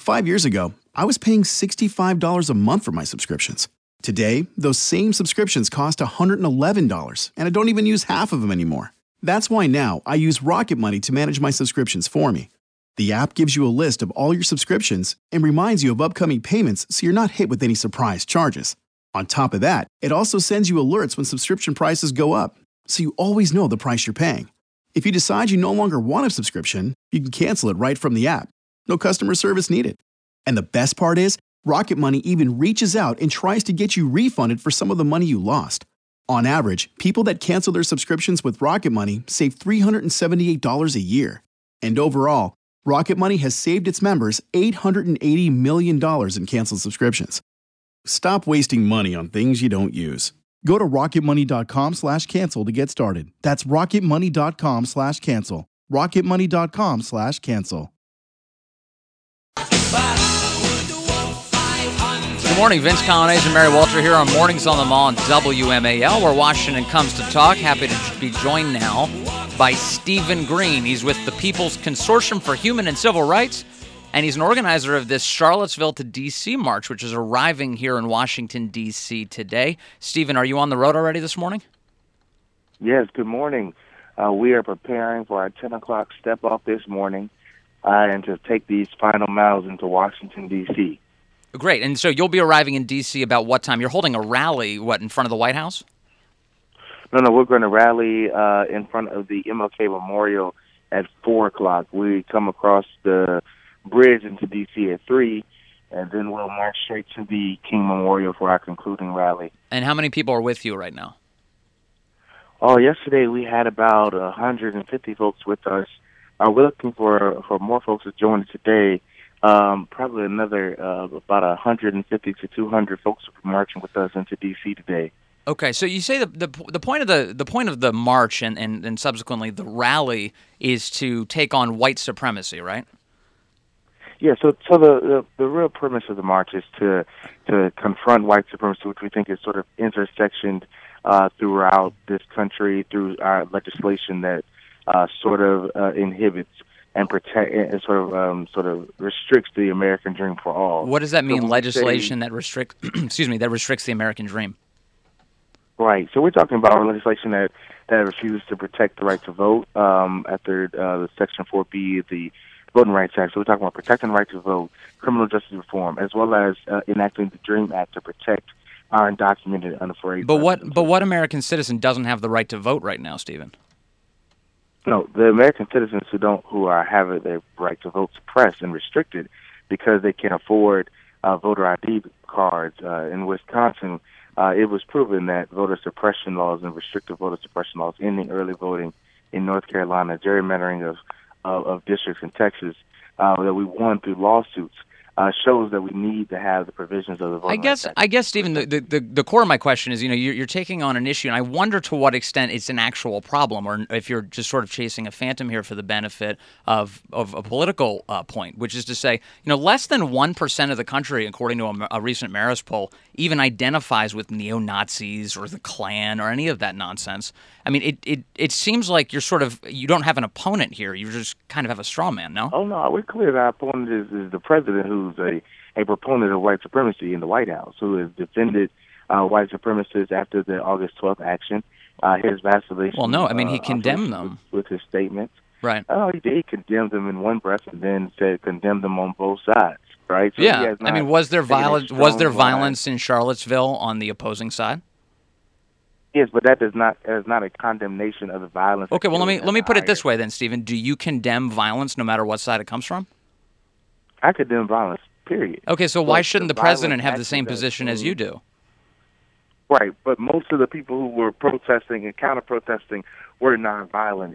5 years ago, I was paying $65 a month for my subscriptions. Today, those same subscriptions cost $111, and I don't even use half of them anymore. That's why now I use Rocket Money to manage my subscriptions for me. The app gives you a list of all your subscriptions and reminds you of upcoming payments so you're not hit with any surprise charges. On top of that, it also sends you alerts when subscription prices go up, so you always know the price you're paying. If you decide you no longer want a subscription, you can cancel it right from the app. No customer service needed. And the best part is, Rocket Money even reaches out and tries to get you refunded for some of the money you lost. On average, people that cancel their subscriptions with Rocket Money save $378 a year. And overall, Rocket Money has saved its members $880 million in canceled subscriptions. Stop wasting money on things you don't use. Go to rocketmoney.com/cancel to get started. That's rocketmoney.com/cancel. rocketmoney.com/cancel. Good morning, Vince Colonnese and Mary Walter here on Mornings on the Mall on WMAL, where Washington comes to talk. Happy to be joined now by Stephen Green. He's with the People's Consortium for Human and Civil Rights, and he's an organizer of this Charlottesville to D.C. march, which is arriving here in Washington, D.C. today. Stephen, are you on the road already this morning? Yes, good morning. We are preparing for our 10 o'clock step-off this morning and to take these final miles into Washington, D.C. Great. And so you'll be arriving in D.C. about what time? You're holding a rally, in front of the White House? No, we're going to rally in front of the MLK Memorial at 4 o'clock. We come across the bridge into D.C. at 3, and then we'll march straight to the King Memorial for our concluding rally. And how many people are with you right now? Oh, yesterday we had about 150 folks with us. We're looking for more folks to join us today. Probably another about 150 to 200 folks will be marching with us into D.C. today. Okay, so you say the point of the march and subsequently the rally is to take on white supremacy, right? Yeah. So the real premise of the march is to confront white supremacy, which we think is sort of intersectioned throughout this country through our legislation that sort of inhibits and protect and sort of restricts the American dream for all. What does that mean? Legislation that restricts the American dream. Right. So we're talking about legislation that refuses to protect the right to vote after the Section 4B of the Voting Rights Act. So we're talking about protecting the right to vote, criminal justice reform, as well as enacting the DREAM Act to protect our undocumented, unafraid. But what American citizen doesn't have the right to vote right now, Stephen? No, the American citizens who have their right to vote suppressed and restricted because they can't afford voter ID cards. In Wisconsin, it was proven that voter suppression laws and restrictive voter suppression laws ending early voting in North Carolina, gerrymandering of districts in Texas that we won through lawsuits shows that we need to have the provisions of the voting rights act. I guess, Stephen, the core of my question is, you're taking on an issue, and I wonder to what extent it's an actual problem, or if you're just sort of chasing a phantom here for the benefit of a political point, which is to say, less than 1% of the country, according to a recent Marist poll, even identifies with neo-Nazis or the Klan or any of that nonsense. I mean, it seems like you don't have an opponent here. You just kind of have a straw man, no? Oh, no, we're clear that our opponent is the president, who's a proponent of white supremacy in the White House, who has defended white supremacists after the August 12th action, his vacillation. Well, no, I mean, he condemned them. With his statements. Right. Oh, he did condemn them in one breath and then said condemn them on both sides, right? So yeah, I mean, was there violence in Charlottesville on the opposing side? Yes, but that is not a condemnation of the violence. Okay, well, let me put it this way then, Stephen. Do you condemn violence no matter what side it comes from? I condemn violence, period. Okay, so why shouldn't the president have the same position as you do? Right, but most of the people who were protesting and counter-protesting were nonviolent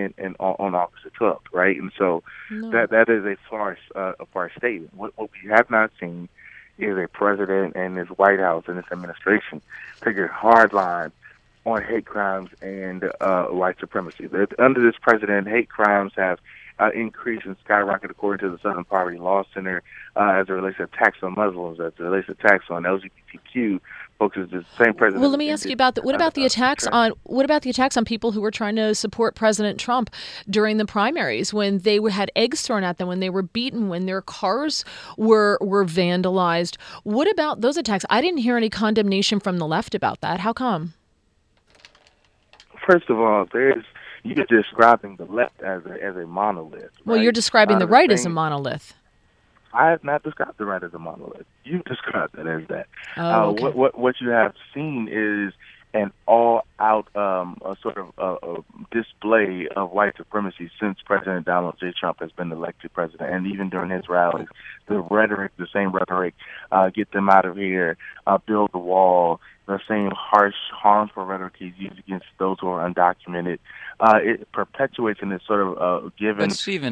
on August 12th, right? And so that is a farce statement. What we have not seen is a president and his White House and his administration take a hard line on hate crimes and white supremacy. Under this president, hate crimes have increase and skyrocket according to the Southern Poverty Law Center as it relates to tax on Muslims, as it relates to tax on LGBTQ. Folks, is the same president. Well, let me ask you about that. What about the attacks on people who were trying to support President Trump during the primaries, when they had eggs thrown at them, when they were beaten, when their cars were vandalized? What about those attacks? I didn't hear any condemnation from the left about that. How come? First of all, you're describing the left as a monolith. Right? Well, you're describing the right as a monolith. I have not described the right as a monolith. You've described it as that. Oh, okay. What you have seen is an all-out sort of display of white supremacy since President Donald J. Trump has been elected president, and even during his rallies, the same rhetoric, get them out of here, build the wall, the same harsh, harmful rhetoric he's used against those who are undocumented. It perpetuates in this sort of given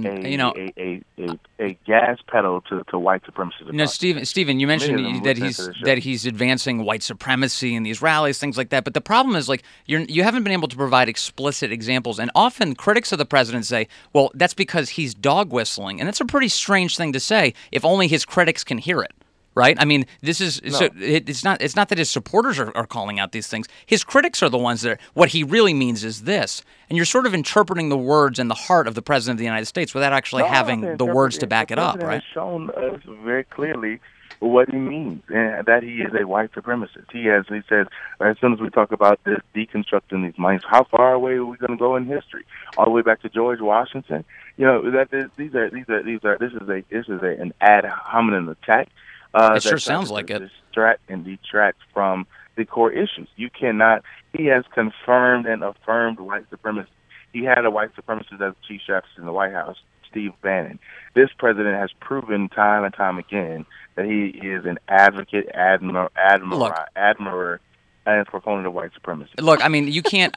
a gas pedal to white supremacy. Stephen, you mentioned that he's advancing white supremacy in these rallies, things like that. But the problem is, like, you haven't been able to provide explicit examples. And often critics of the president say, well, that's because he's dog whistling. And that's a pretty strange thing to say if only his critics can hear it. Right? I mean, this is so it's not that his supporters are calling out these things. His critics are the ones that what he really means is this. And you're sort of interpreting the words and the heart of the president of the United States without actually having the words to back it up, right? Has shown us very clearly what he means, and that he is a white supremacist. He says, as soon as we talk about this deconstructing these minds, how far away are we going to go in history? All the way back to George Washington. You know, this is an ad hominem attack. It sure sounds like it. Distract and detract from the core issues. You cannot. He has confirmed and affirmed white supremacy. He had a white supremacist as chief justice in the White House, Steve Bannon. This president has proven time and time again that he is an advocate, admirer, and proponent of white supremacy. Look, I mean, you can't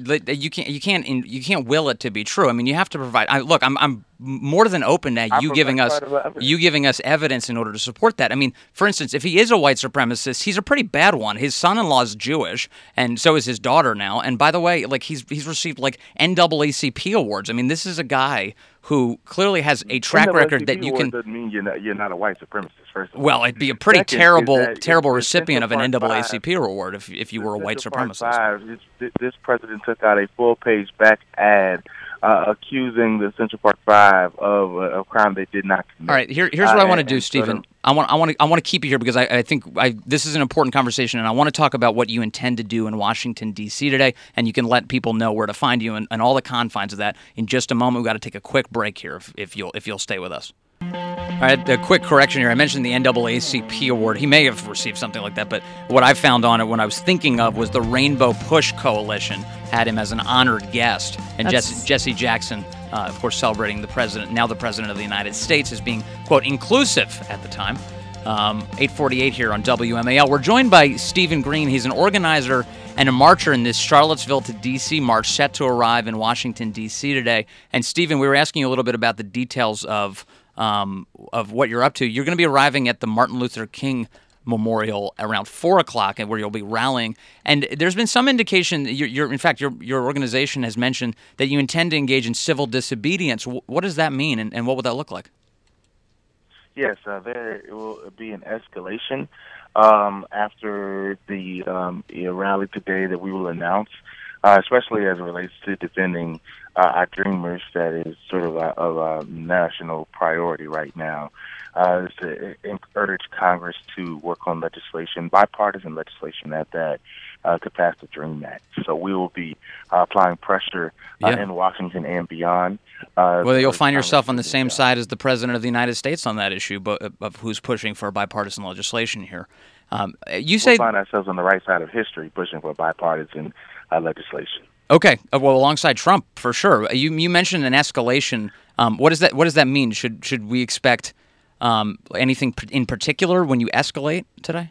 will it to be true. I mean, you have to provide. I'm more than open to you giving us evidence in order to support that. I mean, for instance, if he is a white supremacist, he's a pretty bad one. His son-in-law is Jewish, and so is his daughter now. And by the way, like he's received like NAACP awards. I mean, this is a guy who clearly has a track record that you can. Doesn't mean you're not a white supremacist. First of all. Well, it'd be a pretty terrible recipient of an NAACP award if you were a white supremacist. This president took out a full-page back ad accusing the Central Park Five of a crime they did not commit. All right, here's what I want to do, Stephen. I want to keep you here because I think this is an important conversation, and I want to talk about what you intend to do in Washington, D.C. today, and you can let people know where to find you and all the confines of that in just a moment. We've got to take a quick break here if you'll stay with us. All right, a quick correction here. I mentioned the NAACP award. He may have received something like that, but what I found on it when I was thinking of was the Rainbow Push Coalition had him as an honored guest. And Jesse Jackson, of course, celebrating the president of the United States as being, quote, inclusive at the time. 8:48 here on WMAL. We're joined by Stephen Green. He's an organizer and a marcher in this Charlottesville to D.C. march set to arrive in Washington, D.C. today. And Stephen, we were asking you a little bit about the details of what you're up to. You're going to be arriving at the Martin Luther King Memorial around 4 o'clock, and where you'll be rallying. And there's been some indication, in fact, your organization has mentioned that you intend to engage in civil disobedience. What does that mean, and what would that look like? Yes, there will be an escalation after the rally today that we will announce, especially as it relates to defending our Dreamers. That is sort of a national priority right now. Is to urge Congress to work on legislation, bipartisan legislation at that, to pass the DREAM Act. So we will be applying pressure in Washington and beyond. Well, you'll find yourself on the same side as the President of the United States on that issue, but of who's pushing for bipartisan legislation here. We'll find ourselves on the right side of history, pushing for bipartisan legislation. Okay, well, alongside Trump, for sure. You mentioned an escalation. What does that mean? Should we expect anything in particular when you escalate today?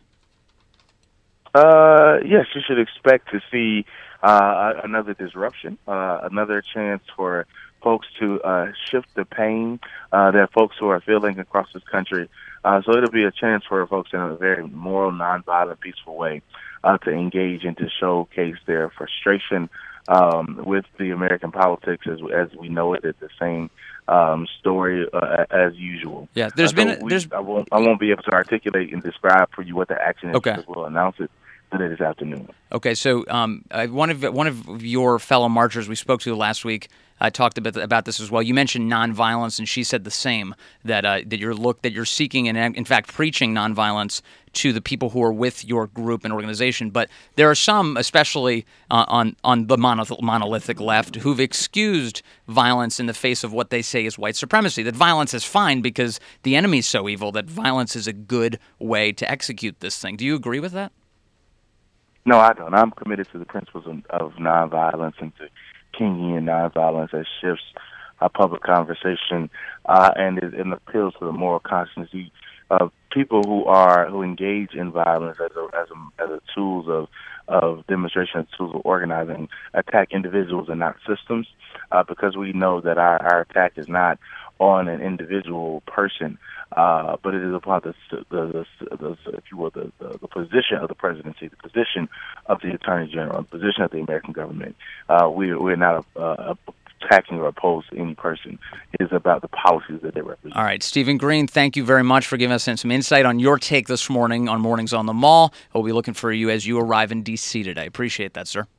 Yes, you should expect to see another disruption, another chance for folks to shift the pain that folks who are feeling across this country. So it'll be a chance for folks in a very moral, nonviolent, peaceful way to engage and to showcase their frustration with the American politics as we know it. It's the same story as usual. Yeah, I won't be able to articulate and describe for you what the action is. Okay. Because we'll announce it today this afternoon. Okay, so one of your fellow marchers we spoke to last week talked a bit about this as well. You mentioned nonviolence, and she said the same, that you're seeking and in fact preaching nonviolence to the people who are with your group and organization. But there are some, especially on the monolithic left, who've excused violence in the face of what they say is white supremacy. That violence is fine because the enemy's so evil. That violence is a good way to execute this thing. Do you agree with that? No, I don't. I'm committed to the principles of nonviolence and to Kingian nonviolence that shifts our public conversation and appeals to the moral conscience of people who engage in violence as a tools of demonstration, as tools of organizing, attack individuals and not systems, because we know that our attack is not on an individual person, but it is upon the if you will, the position of the presidency, the position of the attorney general, the position of the American government. We're not attacking or opposed to any person. It is about the policies that they represent. All right, Stephen Green, thank you very much for giving us some insight on your take this morning on Mornings on the Mall. We'll be looking for you as you arrive in D.C. today. Appreciate that, sir.